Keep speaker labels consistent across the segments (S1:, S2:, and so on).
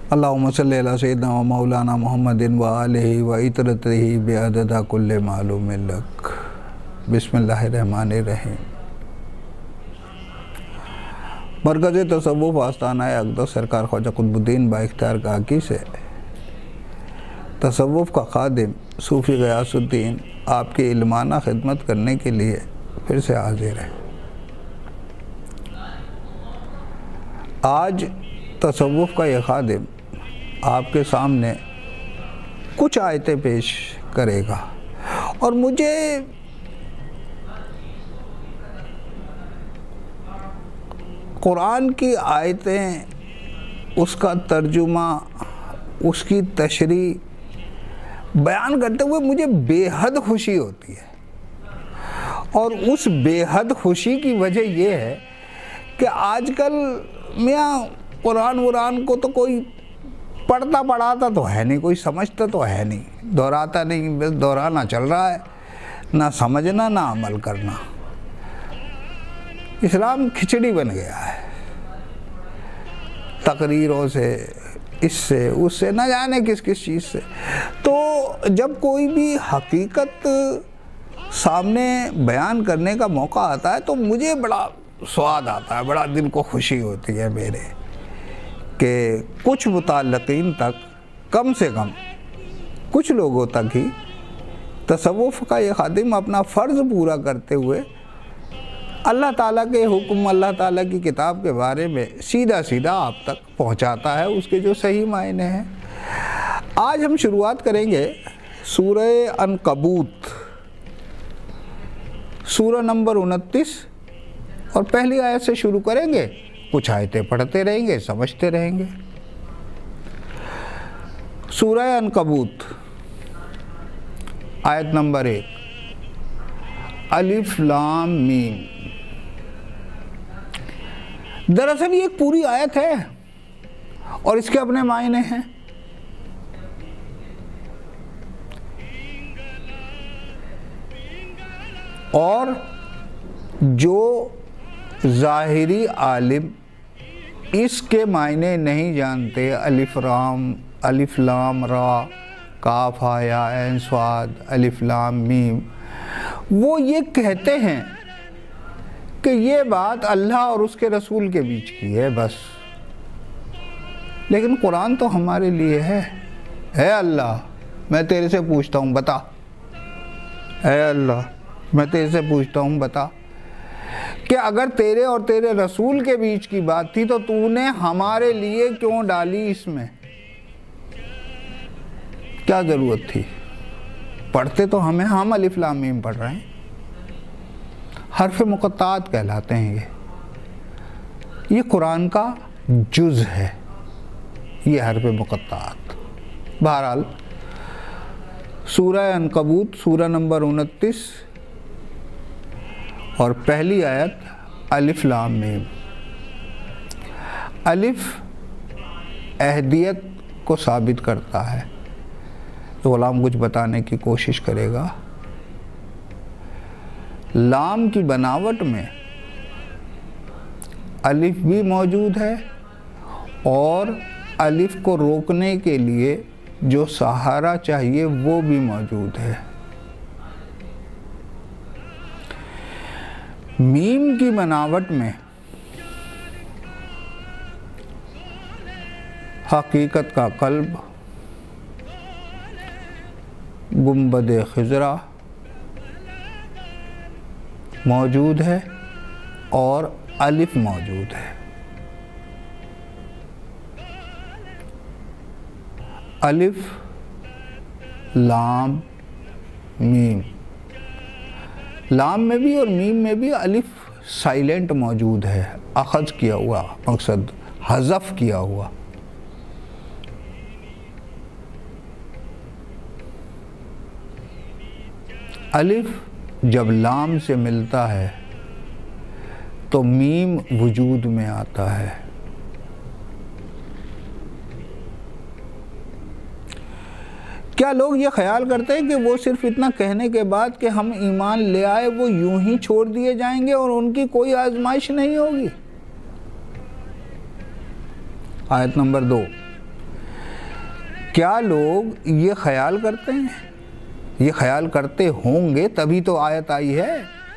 S1: अल्लाहुम्मा सल्ली अला सय्यिदिना व मौलाना मुहम्मदिन व आलिहि व इतरतिहि बिअददा कुल्लि मालूमिन लक। बिस्मिल्लाहिर्रहमानिर्रहीम। मरकज़ तसव्वुफ़ आस्ताना अक़दस सरकार ख्वाजा कुतुबुद्दीन बाइख्तियार काकी से तसव्वुफ़ का खादिम सूफ़ी ग़ियासुद्दीन आपकी इल्माना खिदमत करने के लिए फिर से हाज़िर है। आज तसव्वुफ़ का यह खादिम आपके सामने कुछ आयतें पेश करेगा और मुझे कुरान की आयतें, उसका तर्जुमा, उसकी तशरीह बयान करते हुए मुझे बेहद खुशी होती है। और उस बेहद खुशी की वजह यह है कि आजकल मियाँ कुरान को तो कोई पढ़ता पढ़ाता तो है नहीं, कोई समझता तो है नहीं, दोहराता नहीं, बस दोहराना चल रहा है, ना समझना ना अमल करना। इस्लाम खिचड़ी बन गया है, तकरीरों से, इससे उससे, न जाने किस किस चीज़ से। तो जब कोई भी हकीकत सामने बयान करने का मौका आता है तो मुझे बड़ा स्वाद आता है, बड़ा दिल को खुशी होती है मेरे कि कुछ मुताल्लिक़ीन तक, कम से कम कुछ लोगों तक ही तसव्वुफ़ का ये खादिम अपना फ़र्ज़ पूरा करते हुए अल्लाह ताला के हुक्म, अल्लाह ताला की किताब के बारे में सीधा सीधा आप तक पहुंचाता है, उसके जो सही मायने हैं। आज हम शुरुआत करेंगे सूरह अनकबूत, सूरह नंबर 29 और पहली आयत से शुरू करेंगे। कुछ आयतें पढ़ते रहेंगे, समझते रहेंगे। सूरह अनकबूत आयत नंबर 1, अलिफ लाम मीम। दरअसल ये एक पूरी आयत है और इसके अपने मायने हैं। और जो ज़ाहिरी आलिम इसके मायने नहीं जानते, अलिफ लाम रा, काफ हा या ऐन स्वाद, अलिफ लाम मीम, वो ये कहते हैं कि ये बात अल्लाह और उसके रसूल के बीच की है बस। लेकिन कुरान तो हमारे लिए है अल्लाह मैं तेरे से पूछता हूँ बता, है अल्लाह मैं तेरे से पूछता हूँ बता कि अगर तेरे और तेरे रसूल के बीच की बात थी तो तूने हमारे लिए क्यों डाली इसमें? क्या ज़रूरत थी? पढ़ते तो हम अलिफ लाम मीम पढ़ रहे हैं, हर्फ मुक़त्तात कहलाते हैं ये कुरान का जुज़ है, ये हर्फ मुक़त्तात। बहरहाल सूरह अनकबूत सूरह नंबर 29 और पहली आयत अलिफ लाम मीम। अलिफ अहदियत को साबित करता है, तो ग़ुलाम कुछ बताने की कोशिश करेगा। लाम की बनावट में अलिफ भी मौजूद है और अलिफ को रोकने के लिए जो सहारा चाहिए वो भी मौजूद है। मीम की बनावट में हकीकत का कल्ब, गुंबद खिजरा मौजूद है और अलिफ मौजूद है। अलिफ लाम मीम, लाम में भी और मीम में भी अलिफ साइलेंट मौजूद है, अखज़ किया हुआ, मकसद हज़फ किया हुआ। अलिफ जब लाम से मिलता है तो मीम वजूद में आता है। क्या लोग ये ख्याल करते हैं कि वो सिर्फ इतना कहने के बाद कि हम ईमान ले आए वो यूं ही छोड़ दिए जाएंगे और उनकी कोई आजमाइश नहीं होगी? आयत नंबर 2, क्या लोग ये ख्याल करते हैं? ये ख्याल करते होंगे तभी तो आयत आई है।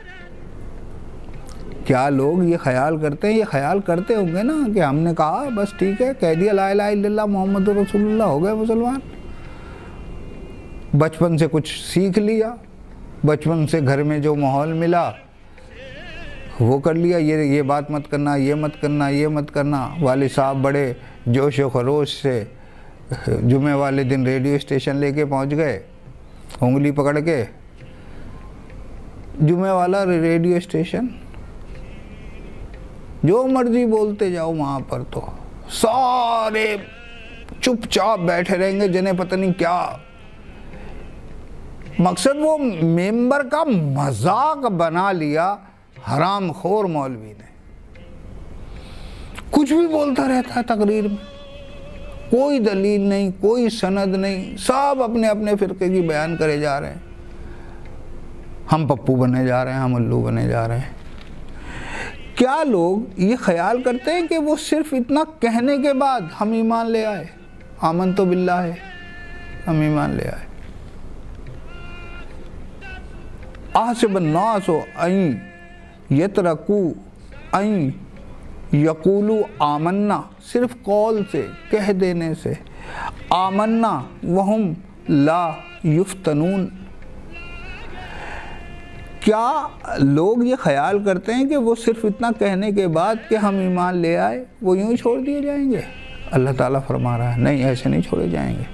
S1: क्या लोग ये ख्याल करते हैं? ये ख्याल करते होंगे ना कि हमने कहा बस ठीक है, कह दिया ला इलाहा इल्लल्लाह मोहम्मद रसूलुल्लाह, हो गए मुसलमान। बचपन से कुछ सीख लिया, बचपन से घर में जो माहौल मिला वो कर लिया, ये बात मत करना, ये मत करना, ये मत करना। वाले साहब बड़े जोश व खरोश से जुमे वाले दिन रेडियो स्टेशन लेके पहुंच गए, उंगली पकड़ के, जुमे वाला रेडियो स्टेशन, जो मर्जी बोलते जाओ वहाँ पर तो सारे चुपचाप बैठे रहेंगे, जिन्हें पता नहीं क्या मकसद। वो मेंबर का मजाक बना लिया हरामखोर मौलवी ने, कुछ भी बोलता रहता है तकरीर में, कोई दलील नहीं, कोई सनद नहीं, सब अपने अपने फिरके की बयान करे जा रहे हैं। हम पप्पू बने जा रहे हैं, हम उल्लू बने जा रहे हैं। क्या लोग ये ख्याल करते हैं कि वो सिर्फ इतना कहने के बाद हम ईमान ले आए, आमन तो बिल्लाह है, हम ईमान ले आए। आसिबन्नासु अन यतरकू अन यकूलू आमन्ना, सिर्फ कौल से, कह देने से, आमन्ना वहुम ला युफ्तनून। क्या लोग ये ख्याल करते हैं कि वो सिर्फ इतना कहने के बाद कि हम ईमान ले आए वो यूं ही छोड़ दिए जाएंगे? अल्लाह ताला फरमा रहा है नहीं, ऐसे नहीं छोड़े जाएंगे।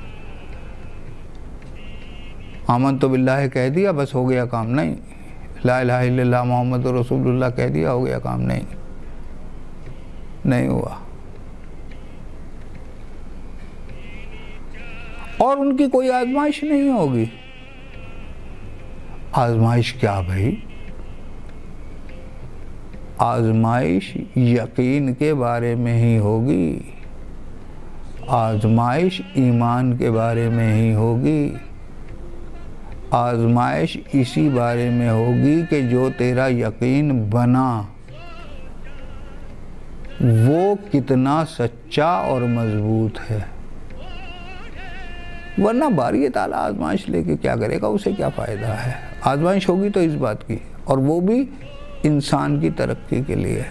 S1: आमन तो बिल्लाह कह दिया बस हो गया काम, नहीं। ला इलाहा इल्लल्लाह मोहम्मद रसूलुल्लाह कह दिया हो गया काम, नहीं, नहीं हुआ। और उनकी कोई आजमाइश नहीं होगी। आजमाइश क्या भाई? आजमाइश यकीन के बारे में ही होगी, आजमाइश ईमान के बारे में ही होगी, आजमाइश इसी बारे में होगी कि जो तेरा यकीन बना वो कितना सच्चा और मजबूत है। वरना बारी ताला आजमाइश लेके क्या करेगा, उसे क्या फ़ायदा है। आजमाइश होगी तो इस बात की, और वो भी इंसान की तरक्की के लिए।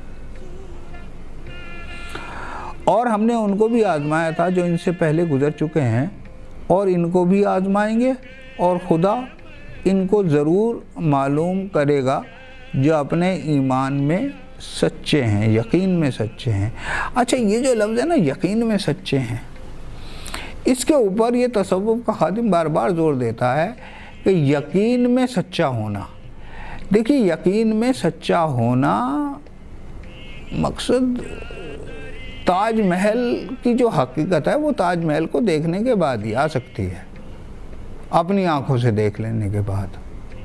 S1: और हमने उनको भी आजमाया था जो इनसे पहले गुजर चुके हैं, और इनको भी आजमाएंगे, और खुदा इनको ज़रूर मालूम करेगा जो अपने ईमान में सच्चे हैं, यकीन में सच्चे हैं। अच्छा, ये जो लफ्ज़ है ना, यकीन में सच्चे हैं, इसके ऊपर ये तसव्वुफ़ का खादिम बार बार जोर देता है कि यकीन में सच्चा होना। देखिए, यकीन में सच्चा होना मकसद ताजमहल की जो हकीकत है वो ताजमहल को देखने के बाद ही आ सकती है, अपनी आंखों से देख लेने के बाद।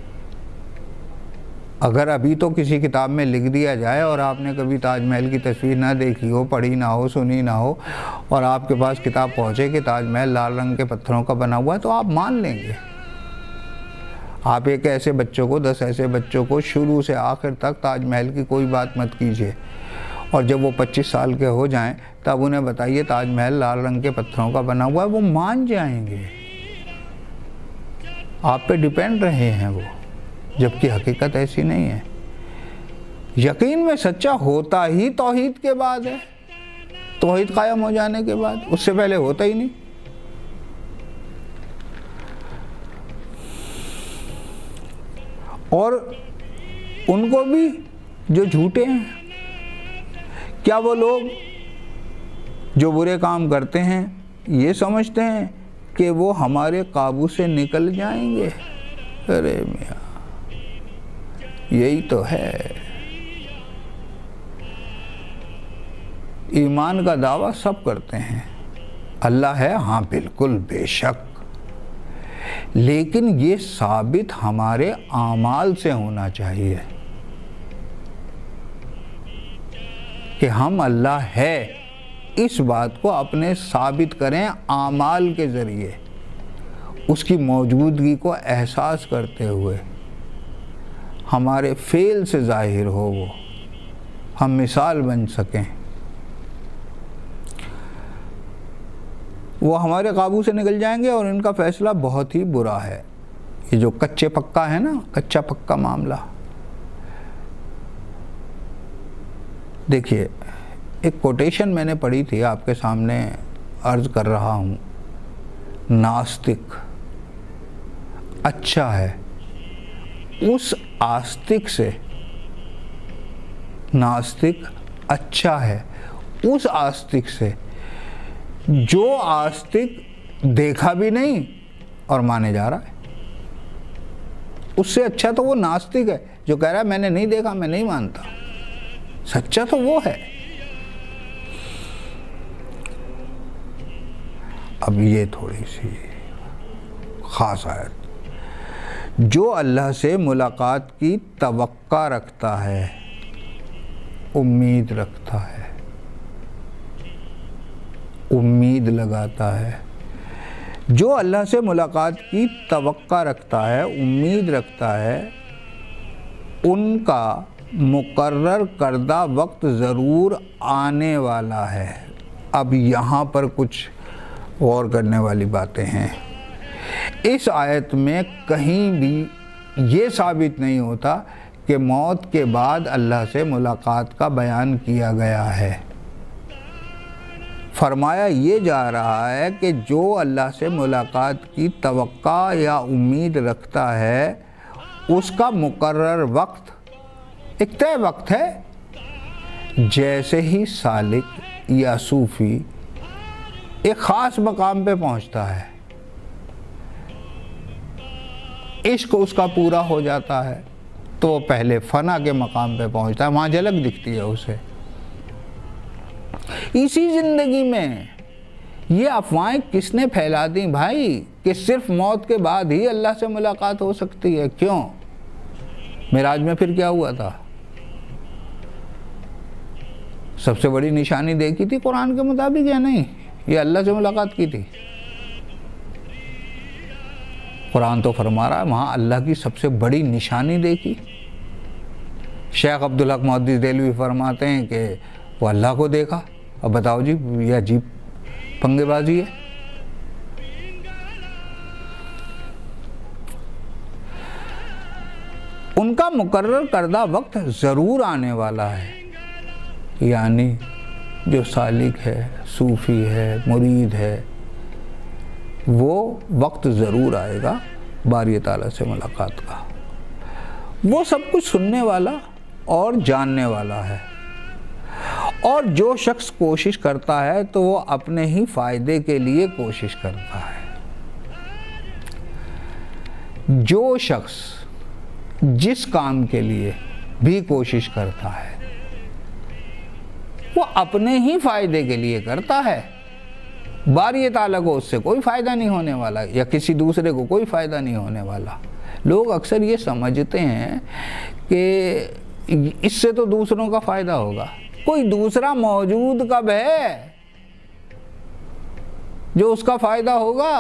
S1: अगर अभी तो किसी किताब में लिख दिया जाए और आपने कभी ताजमहल की तस्वीर ना देखी हो, पढ़ी ना हो, सुनी ना हो, और आपके पास किताब पहुँचे कि ताजमहल लाल रंग के पत्थरों का बना हुआ है, तो आप मान लेंगे। आप एक ऐसे बच्चों को, 10 ऐसे बच्चों को शुरू से आखिर तक ताजमहल की कोई बात मत कीजिए, और जब वो 25 साल के हो जाएं तब उन्हें बताइए ताजमहल लाल रंग के पत्थरों का बना हुआ है, वो मान जाएंगे। आप पे डिपेंड रहे हैं वो, जबकि हकीकत ऐसी नहीं है। यकीन में सच्चा होता ही तौहीद के बाद है, तौहीद कायम हो जाने के बाद, उससे पहले होता ही नहीं। और उनको भी जो झूठे हैं, क्या वो लोग जो बुरे काम करते हैं ये समझते हैं कि वो हमारे काबू से निकल जाएंगे? अरे मियाँ, यही तो है। ईमान का दावा सब करते हैं, अल्लाह है, हाँ बिल्कुल बेशक, लेकिन ये साबित हमारे आमाल से होना चाहिए कि हम अल्लाह है, इस बात को अपने साबित करें आमाल के ज़रिए, उसकी मौजूदगी को एहसास करते हुए, हमारे फ़ेल से ज़ाहिर हो वो, हम मिसाल बन सकें। वो हमारे काबू से निकल जाएंगे और इनका फैसला बहुत ही बुरा है। ये जो कच्चे पक्का है ना, कच्चा पक्का मामला। देखिए, एक कोटेशन मैंने पढ़ी थी, आपके सामने अर्ज कर रहा हूँ। नास्तिक अच्छा है उस आस्तिक से, नास्तिक अच्छा है उस आस्तिक से जो आस्तिक देखा भी नहीं और माने जा रहा है। उससे अच्छा तो वो नास्तिक है जो कह रहा है मैंने नहीं देखा, मैं नहीं मानता। सच्चा तो वो है। अब ये थोड़ी सी खास आयत, जो अल्लाह से मुलाकात की तवक्का रखता है, उम्मीद रखता है, उम्मीद लगाता है, जो अल्लाह से मुलाकात की तवक्का रखता है, उम्मीद रखता है, उनका मुकर्रर करदा वक्त ज़रूर आने वाला है। अब यहाँ पर कुछ गौर करने वाली बातें हैं। इस आयत में कहीं भी ये साबित नहीं होता कि मौत के बाद अल्लाह से मुलाकात का बयान किया गया है। फरमाया ये जा रहा है कि जो अल्लाह से मुलाकात की तवक्का या उम्मीद रखता है, उसका मुकर्रर वक्त एक तय वक्त है। जैसे ही सालिक या सूफ़ी एक ख़ास मकाम पे पहुंचता है, इश्क उसका पूरा हो जाता है, तो वो पहले फ़ना के मकाम पे पहुंचता है, वहाँ झलक दिखती है उसे। इसी ज़िंदगी में ये अफवाहें किसने फैला दी भाई कि सिर्फ मौत के बाद ही अल्लाह से मुलाकात हो सकती है? क्यों? मेराज में फिर क्या हुआ था? सबसे बड़ी निशानी देखी थी कुरान के मुताबिक या नहीं? ये अल्लाह से मुलाकात की थी। कुरान तो फरमा रहा है वहाँ अल्लाह की सबसे बड़ी निशानी देखी। शेख अब्दुल हक मुहद्दिस देलवी फरमाते हैं कि वो अल्लाह को देखा। अब बताओ जी, यह अजीब पंगेबाजी है। उनका मुकर्रर करदा वक्त ज़रूर आने वाला है, यानी जो सालिक है, सूफ़ी है, मुरीद है, वो वक्त ज़रूर आएगा बारी ताला से मुलाकात का। वो सब कुछ सुनने वाला और जानने वाला है। और जो शख्स कोशिश करता है तो वो अपने ही फ़ायदे के लिए कोशिश करता है। जो शख्स जिस काम के लिए भी कोशिश करता है वो अपने ही फ़ायदे के लिए करता है। बारी ताला को उससे कोई फ़ायदा नहीं होने वाला, या किसी दूसरे को कोई फ़ायदा नहीं होने वाला। लोग अक्सर ये समझते हैं कि इससे तो दूसरों का फ़ायदा होगा। कोई दूसरा मौजूद कब है जो उसका फ़ायदा होगा?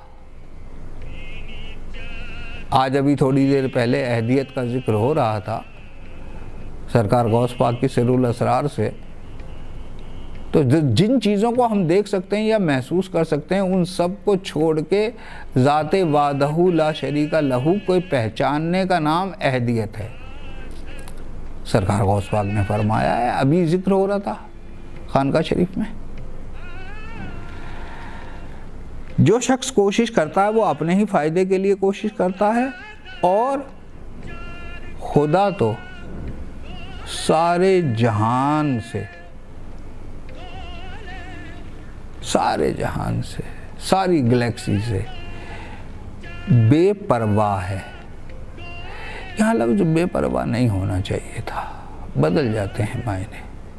S1: आज अभी थोड़ी देर पहले अहदियत का जिक्र हो रहा था सरकार गौस पाक की सिरुल असरार से। तो जिन चीज़ों को हम देख सकते हैं या महसूस कर सकते हैं, उन सब को छोड़ के ज़ाते वादहू ला शरीका लहू को पहचानने का नाम अहदियत है। सरकार गौस पाक ने फरमाया है, अभी जिक्र हो रहा था खानका शरीफ में, जो शख्स कोशिश करता है वो अपने ही फ़ायदे के लिए कोशिश करता है, और खुदा तो सारे जहान से, सारे जहान से, सारी गैलेक्सी से बेपरवाह है। यहाँ लफ्ज़ बेपरवाह नहीं होना चाहिए था, बदल जाते हैं मायने।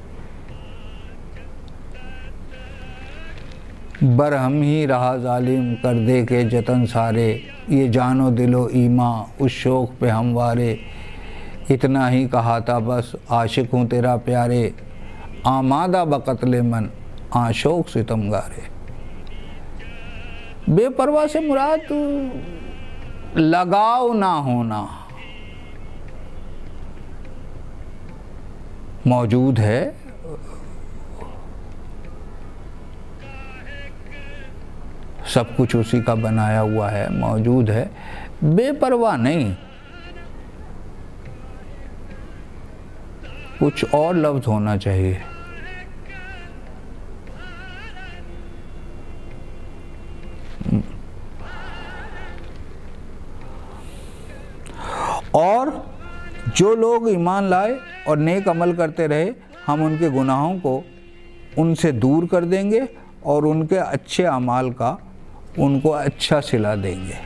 S1: बरहम ही रहा जालिम कर दे के जतन सारे, ये जानो दिलो ईमा उस शौक़ पे हमवारे, इतना ही कहा था बस आशिक हूँ तेरा प्यारे, आमादा बक़त्ल मन आशोक सितमगारे। बेपरवाह से मुराद लगाव ना होना। मौजूद है, सब कुछ उसी का बनाया हुआ है, मौजूद है, बेपरवाह नहीं। कुछ और लफ्ज़ होना चाहिए। और जो लोग ईमान लाए और नेक अमल करते रहे, हम उनके गुनाहों को उनसे दूर कर देंगे और उनके अच्छे अमाल का उनको अच्छा सिला देंगे।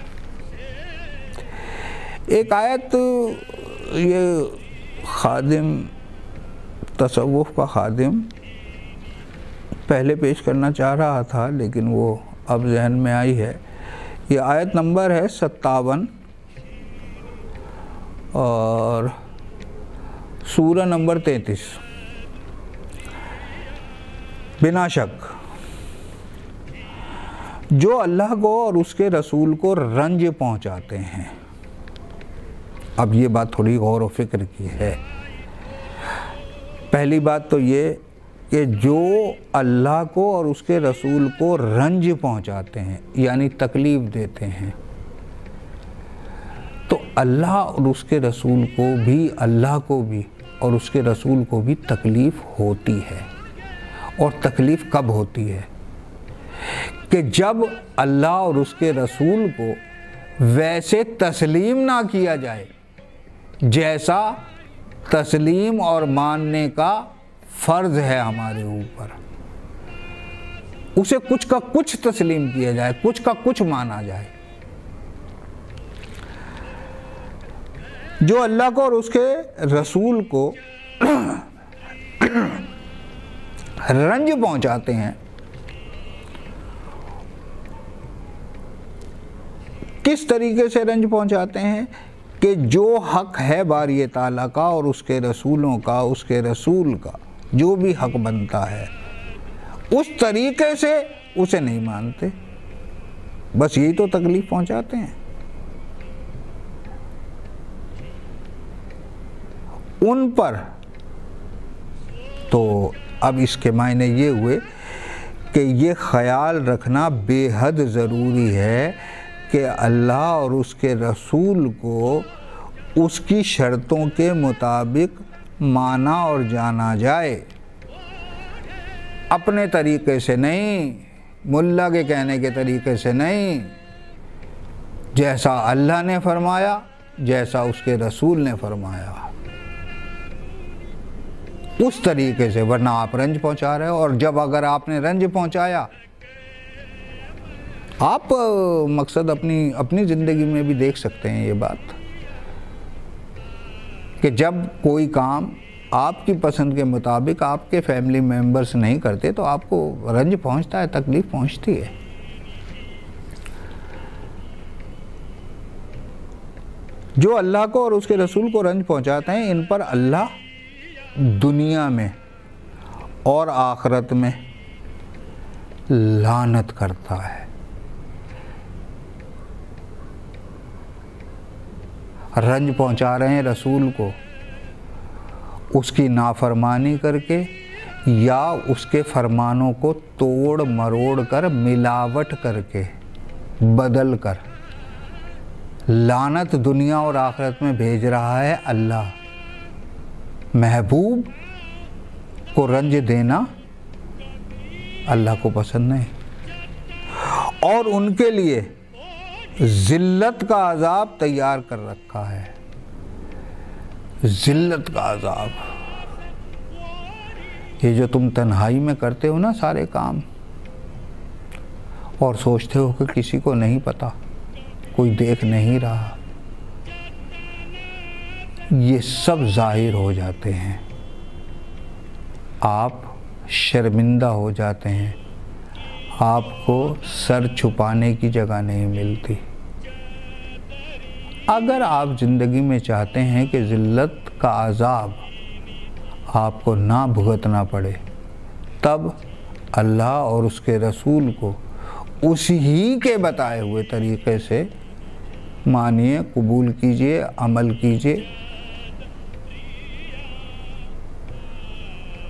S1: एक आयत ये खादिम, तसव्वुफ़ का खादिम पहले पेश करना चाह रहा था, लेकिन वो अब जहन में आई है। ये आयत नंबर है 57 और सूरा नंबर 33। बिना शक जो अल्लाह को और उसके रसूल को रंज पहुंचाते हैं। अब ये बात थोड़ी गौर व फिक्र की है। पहली बात तो ये कि जो अल्लाह को और उसके रसूल को रंज पहुंचाते हैं, यानी तकलीफ़ देते हैं, तो अल्लाह और उसके रसूल को भी, अल्लाह को भी और उसके रसूल को भी तकलीफ़ होती है। और तकलीफ़ कब होती है? कि जब अल्लाह और उसके रसूल को वैसे तस्लीम ना किया जाए जैसा तस्लीम और मानने का फ़र्ज़ है हमारे ऊपर। उसे कुछ का कुछ तस्लीम किया जाए, कुछ का कुछ माना जाए। जो अल्लाह को और उसके रसूल को रंज पहुंचाते हैं, किस तरीके से रंज पहुंचाते हैं? कि जो हक है बारी ताला का और उसके रसूलों का, उसके रसूल का जो भी हक बनता है, उस तरीके से उसे नहीं मानते। बस यही तो तकलीफ पहुंचाते हैं। उन पर तो अब इसके मायने ये हुए कि ये ख्याल रखना बेहद ज़रूरी है कि अल्लाह और उसके रसूल को उसकी शर्तों के मुताबिक माना और जाना जाए, अपने तरीके से नहीं, मुल्ला के कहने के तरीके से नहीं, जैसा अल्लाह ने फरमाया, जैसा उसके रसूल ने फरमाया, उस तरीके से। वरना आप रंज पहुंचा रहे हो। और जब अगर आपने रंज पहुंचाया, आप मकसद अपनी ज़िंदगी में भी देख सकते हैं ये बात, कि जब कोई काम आपकी पसंद के मुताबिक आपके फैमिली मेंबर्स नहीं करते तो आपको रंज पहुंचता है, तकलीफ़ पहुंचती है। जो अल्लाह को और उसके रसूल को रंज पहुंचाते हैं, इन पर अल्लाह दुनिया में और आखिरत में लानत करता है। रंज पहुंचा रहे हैं रसूल को उसकी नाफरमानी करके या उसके फरमानों को तोड़ मरोड़ कर, मिलावट करके, बदल कर लानत दुनिया और आखिरत में भेज रहा है अल्लाह। महबूब को रंज देना अल्लाह को पसंद नहीं और उनके लिए ज़िल्लत का अज़ाब तैयार कर रखा है। ज़िल्लत का अज़ाब, ये जो तुम तन्हाई में करते हो ना सारे काम, और सोचते हो कि किसी को नहीं पता, कोई देख नहीं रहा, ये सब ज़ाहिर हो जाते हैं। आप शर्मिंदा हो जाते हैं, आपको सर छुपाने की जगह नहीं मिलती। अगर आप ज़िंदगी में चाहते हैं कि ज़िल्लत का अज़ाब आपको ना भुगतना पड़े, तब अल्लाह और उसके रसूल को उसी ही के बताए हुए तरीक़े से मानिए, कबूल कीजिए, अमल कीजिए।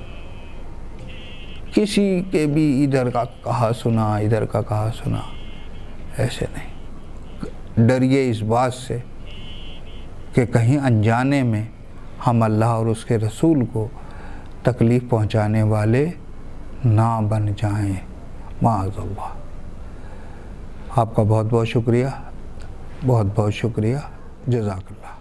S1: किसी के भी इधर का कहा सुना, इधर का कहा सुना ऐसे नहीं। डरिए इस बात से कि कहीं अनजाने में हम अल्लाह और उसके रसूल को तकलीफ़ पहुंचाने वाले ना बन जाएं, माअज़ल्लाह। आपका बहुत बहुत शुक्रिया, बहुत बहुत शुक्रिया। जज़ाकल्लाह।